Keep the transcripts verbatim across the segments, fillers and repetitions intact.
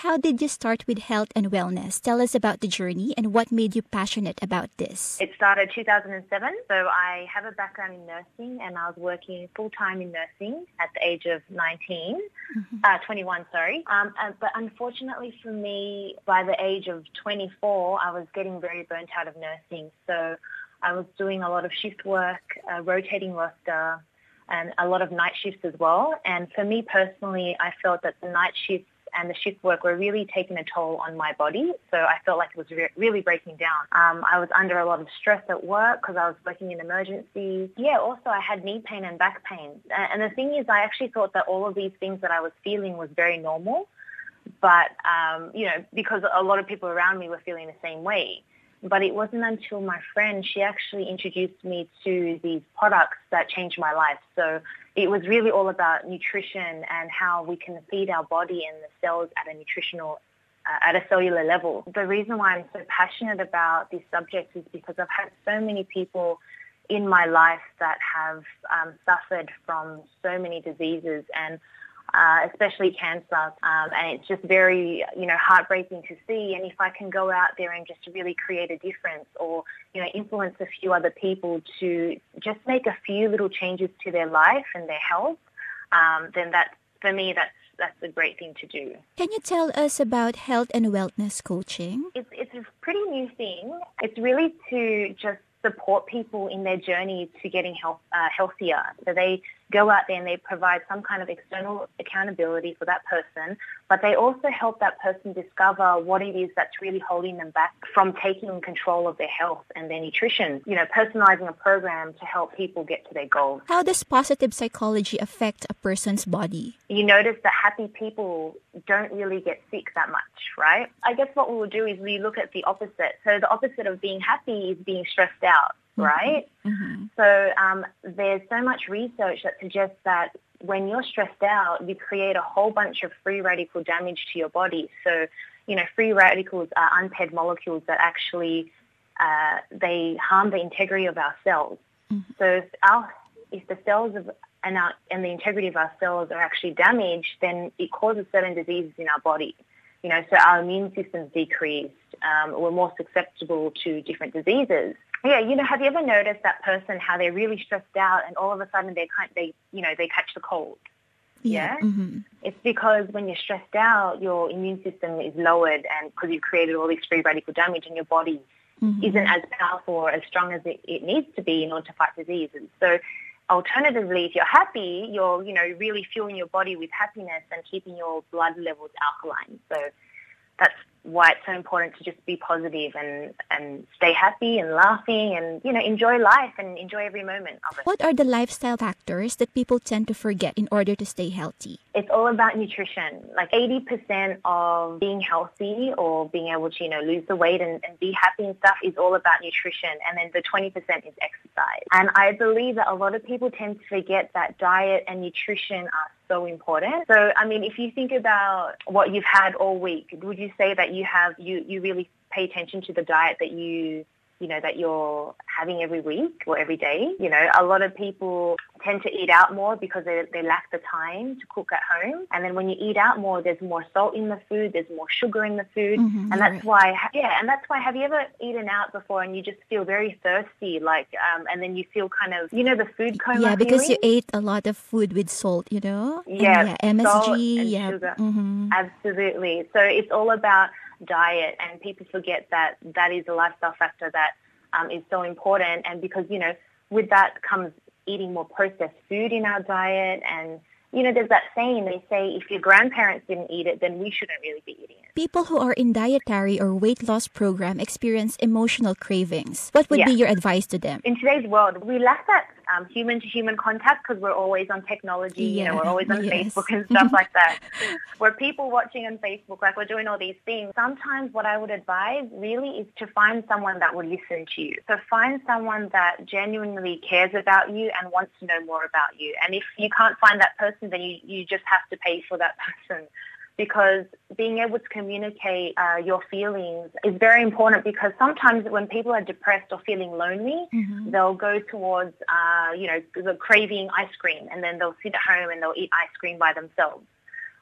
how did you start with health and wellness? Tell us about the journey and what made you passionate about this. It started two thousand seven, so I have a background in nursing and I was working full-time in nursing at the age of nineteen, mm-hmm. uh, twenty-one, sorry. Um, uh, but unfortunately for me, by the age of twenty-four, I was getting very burnt out of nursing. So I was doing a lot of shift work, uh, rotating roster, and a lot of night shifts as well. And for me personally, I felt that the night shifts and the shift work were really taking a toll on my body. So I felt like it was re- really breaking down. Um, I was under a lot of stress at work because I was working in emergencies. Yeah, also I had knee pain and back pain. And the thing is, I actually thought that all of these things that I was feeling was very normal. But, um, you know, because a lot of people around me were feeling the same way. But it wasn't until my friend, she actually introduced me to these products that changed my life. So it was really all about nutrition and how we can feed our body and the cells at a nutritional, uh, at a cellular level. The reason why I'm so passionate about this subject is because I've had so many people in my life that have um, suffered from so many diseases and Uh, especially cancer, um, and it's just very, you know, heartbreaking to see. And if I can go out there and just really create a difference or, you know, influence a few other people to just make a few little changes to their life and their health, um, then that, for me, that's that's a great thing to do. Can you tell us about health and wellness coaching? It's, it's a pretty new thing. It's really to just support people in their journey to getting health, uh, healthier. So they go out there and they provide some kind of external accountability for that person, but they also help that person discover what it is that's really holding them back from taking control of their health and their nutrition, you know, personalizing a program to help people get to their goals. How does positive psychology affect a person's body? You notice that happy people don't really get sick that much, right? I guess what we will do is we look at the opposite. So the opposite of being happy is being stressed out, right? Mm-hmm. So um, there's so much research that suggests that when you're stressed out, you create a whole bunch of free radical damage to your body. So, you know, free radicals are unpaired molecules that actually, uh, they harm the integrity of our cells. Mm-hmm. So if, our, if the cells of, and, our, and the integrity of our cells are actually damaged, then it causes certain diseases in our body. You know, so our immune system's decreased. Um, we're more susceptible to different diseases. Yeah, you know, have you ever noticed that person, how they're really stressed out and all of a sudden they can't, they, you know, they catch the cold? Yeah. yeah? Mm-hmm. It's because when you're stressed out, your immune system is lowered and because you've created all this free radical damage and your body mm-hmm. isn't as powerful or as strong as it, it needs to be in order to fight diseases. So alternatively, if you're happy, you're, you know, really fueling your body with happiness and keeping your blood levels alkaline. So that's why it's so important to just be positive and, and stay happy and laughing and, you know, enjoy life and enjoy every moment of it. What are the lifestyle factors that people tend to forget in order to stay healthy? It's all about nutrition. Like eighty percent of being healthy or being able to, you know, lose the weight and, and be happy and stuff is all about nutrition. And then the twenty percent is exercise. And I believe that a lot of people tend to forget that diet and nutrition are so important. So, I mean, if you think about what you've had all week, would you say that you have, you, you really pay attention to the diet that you, you know, that you're having every week or every day? You know, a lot of people tend to eat out more because they, they lack the time to cook at home. And then when you eat out more, there's more salt in the food, there's more sugar in the food. Mm-hmm, and that's right. why, yeah, and that's why, have you ever eaten out before and you just feel very thirsty, like, um, and then you feel kind of, you know, the food coma Yeah, because feeling? you ate a lot of food with salt, you know? Yeah, and yeah M S G, salt and yeah. sugar. Mm-hmm. Absolutely. So it's all about diet, and people forget that that is a lifestyle factor that um, is so important. And because, you know, with that comes eating more processed food in our diet. And, you know, there's that saying, they say if your grandparents didn't eat it, then we shouldn't really be eating it. People who are in dietary or weight loss program experience emotional cravings. What would Yeah. be your advice to them? In today's world, we lack that um, human-to-human contact because we're always on technology, Yeah. you know, we're always on Yes. Facebook and stuff like that. We're people watching on Facebook, like we're doing all these things. Sometimes what I would advise really is to find someone that will listen to you. So find someone that genuinely cares about you and wants to know more about you. And if you can't find that person, then you, you just have to pay for that person. Because being able to communicate uh, your feelings is very important, because sometimes when people are depressed or feeling lonely, mm-hmm. they'll go towards, uh, you know, the craving ice cream, and then they'll sit at home and they'll eat ice cream by themselves,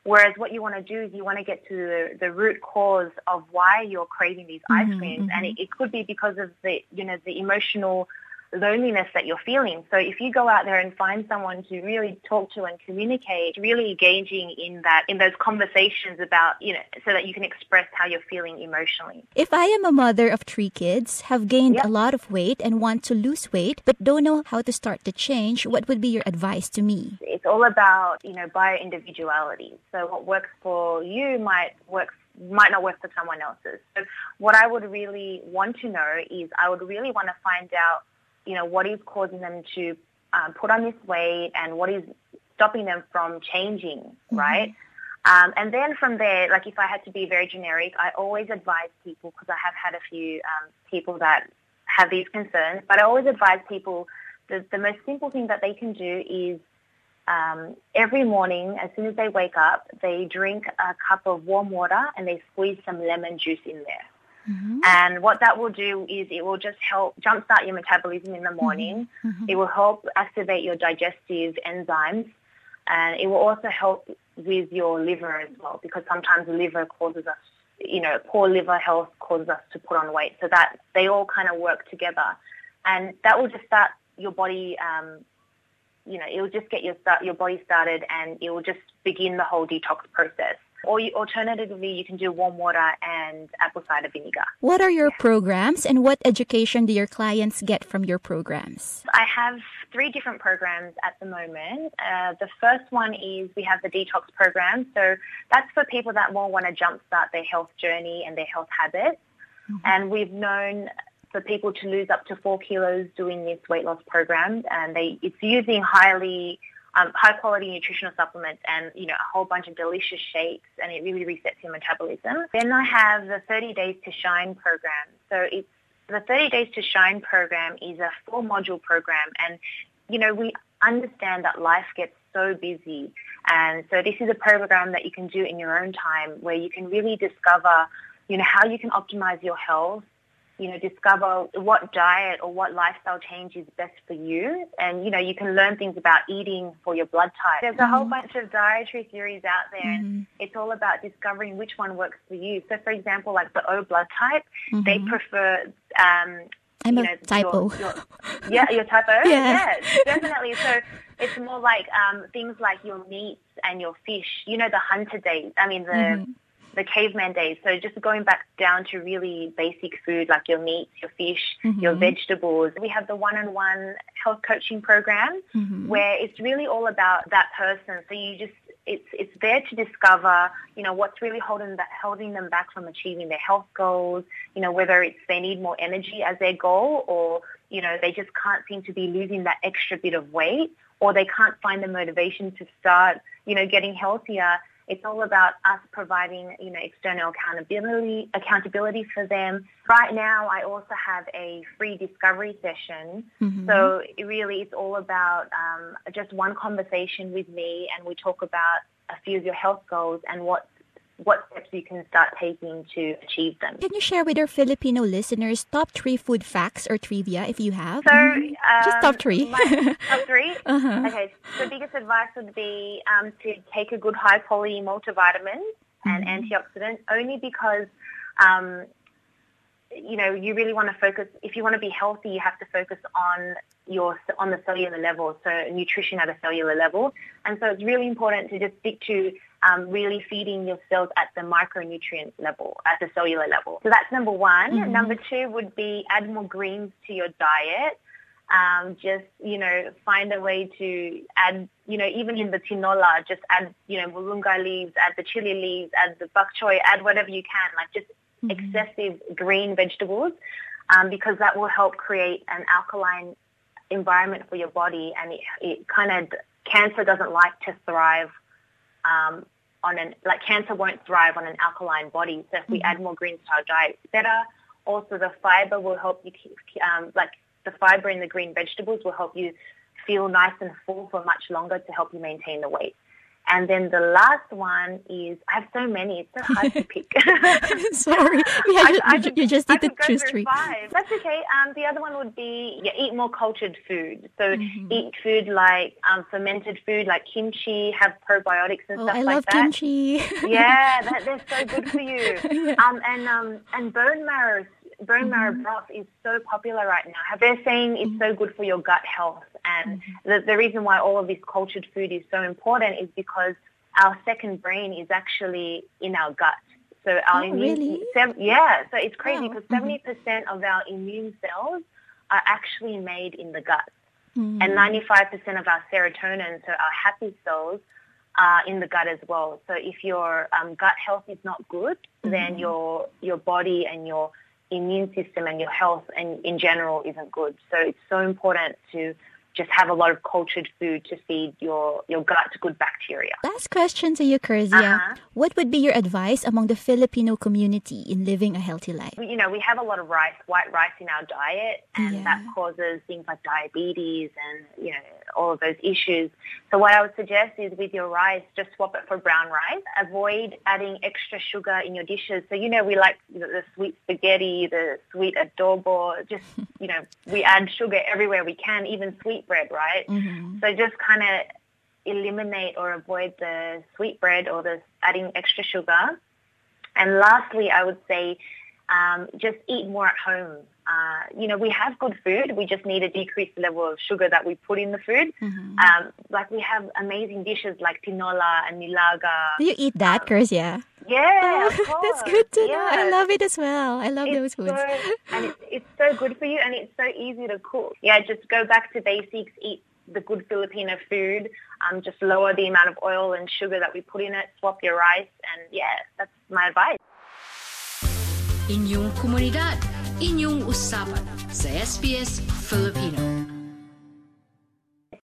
Whereas what you want to do is you want to get to the, the root cause of why you're craving these ice Mm-hmm, creams. mm-hmm. And it, it could be because of the, you know, the emotional loneliness that you're feeling. So if you go out there and find someone to really talk to and communicate, really engaging in that, in those conversations about, you know, so that you can express how you're feeling emotionally. If I am a mother of three kids, have gained Yep. a lot of weight and want to lose weight, but don't know how to start the change, what would be your advice to me? It's all about, you know, bio-individuality. So what works for you might work might not work for someone else's. So what I would really want to know is I would really want to find out, you know, what is causing them to um, put on this weight and what is stopping them from changing, Mm-hmm. right? Um, and then from there, like if I had to be very generic, I always advise people, because I have had a few um, people that have these concerns, but I always advise people the, the most simple thing that they can do is um, every morning, as soon as they wake up, they drink a cup of warm water and they squeeze some lemon juice in there. Mm-hmm. And what that will do is it will just help jumpstart your metabolism in the morning. Mm-hmm. It will help activate your digestive enzymes, and it will also help with your liver as well, because sometimes the liver causes us, you know, poor liver health causes us to put on weight. So that they all kind of work together, and that will just start your body. Um, you know, it will just get your start your body started, and it will just begin the whole detox process. Or you, alternatively, you can do warm water and apple cider vinegar. What are your programs and what education do your clients get from your programs? I have three different programs at the moment. Uh, the first one is we have the detox program. So that's for people that more want to jumpstart their health journey and their health habits. Mm-hmm. And we've known for people to lose up to four kilos doing this weight loss program, and they it's using highly Um, high-quality nutritional supplements and, you know, a whole bunch of delicious shakes, and it really resets your metabolism. Then I have the thirty days to Shine program. So it's the thirty days to Shine program is a four-module program, and, you know, we understand that life gets so busy, and so this is a program that you can do in your own time where you can really discover, you know, how you can optimize your health, you know, discover what diet or what lifestyle change is best for you. And, you know, you can learn things about eating for your blood type. There's a Mm-hmm. whole bunch of dietary theories out there, Mm-hmm. and it's all about discovering which one works for you. So, for example, like the O blood type, Mm-hmm. they prefer, um, I'm you a know, typo. Your, your, yeah, your type O? Yeah. Yes, definitely. So it's more like um, things like your meats and your fish, you know, the hunter days. I mean, the... Mm-hmm. the caveman days. So just going back down to really basic food like your meats, your fish, Mm-hmm. your vegetables. We have the one-on-one health coaching program Mm-hmm. where it's really all about that person. So you just, it's it's there to discover, you know, what's really holding that, holding them back from achieving their health goals, you know, whether it's they need more energy as their goal, or, you know, they just can't seem to be losing that extra bit of weight, or they can't find the motivation to start, you know, getting healthier. It's all about us providing, you know, external accountability, accountability for them. Right now, I also have a free discovery session. Mm-hmm. So it really, it's all about um, just one conversation with me, and we talk about a few of your health goals and what what steps you can start taking to achieve them. Can you share with our Filipino listeners top three food facts or trivia if you have? So Mm-hmm. Just um, top three. my, top three? Uh-huh. Okay. So the biggest advice would be um, to take a good high-quality multivitamin Mm-hmm. and antioxidant, only because, um, you know, you really want to focus, if you want to be healthy, you have to focus on your on the cellular level, so nutrition at a cellular level. And so it's really important to just stick to um, really feeding your cells at the micronutrient level, at the cellular level. So that's number one. Mm-hmm. Number two would be add more greens to your diet. Um, just, you know, find a way to add, you know, even in the tinola, just add, you know, mulunga leaves, add the chili leaves, add the bok choy, add whatever you can, like just mm-hmm. excessive green vegetables, um, because that will help create an alkaline environment for your body, and it, it kind of, cancer doesn't like to thrive um, on an, like cancer won't thrive on an alkaline body. So if we mm-hmm. add more greens to our diet, it's better. Also, the fiber will help you keep, um, like, the fiber in the green vegetables will help you feel nice and full for much longer to help you maintain the weight. And then the last one is, I have so many, it's so hard to pick. Sorry, yeah, I, you, I you, could, you just I need to could go choose through three. five. That's okay. Um, the other one would be, yeah, eat more cultured food. So Mm-hmm. eat food like um, fermented food like kimchi, have probiotics and Oh, stuff I like love that. kimchi. Yeah, that, they're so good for you. Yeah. Um, and um, and bone marrow, bone marrow Mm-hmm. broth is so popular right now. They're saying it's Mm-hmm. so good for your gut health. And Mm-hmm. the, the reason why all of this cultured food is so important is because our second brain is actually in our gut. So our Oh, immune, really? sev- yeah. So it's crazy Wow. because seventy percent of our immune cells are actually made in the gut, Mhm. and ninety-five percent of our serotonin, so our happy cells, are in the gut as well. So if your um, gut health is not good, then Mhm. your your body and your immune system and your health and in general isn't good. So it's so important to just have a lot of cultured food to feed your, your gut good bacteria. Last question to you, Kerzia. Uh-huh. What would be your advice among the Filipino community in living a healthy life? We, you know, we have a lot of rice, white rice in our diet, and Yeah. that causes things like diabetes and, you know, all of those issues. So what I would suggest is with your rice, just swap it for brown rice. Avoid adding extra sugar in your dishes. So, you know, we like the, the sweet spaghetti, the sweet adobo, just, you know, we add sugar everywhere we can, even sweetbread, right? Mm-hmm. So just kind of eliminate or avoid the sweetbread or the adding extra sugar. And lastly, I would say um, just eat more at home. Uh, you know, we have good food. We just need to decrease the level of sugar that we put in the food. Mm-hmm. Um, like we have amazing dishes like tinola and nilaga. Do you eat that, Kerzia? Yeah, of Oh, course. that's good to know. I Yeah. love it as well. I love It's those foods. so, and it's, it's so good for you, and it's so easy to cook. Yeah, just go back to basics. Eat the good Filipino food. Um, just lower the amount of oil and sugar that we put in it. Swap your rice, and yeah, that's my advice. Inyong komunidad, inyong usapan sa S B S Filipino.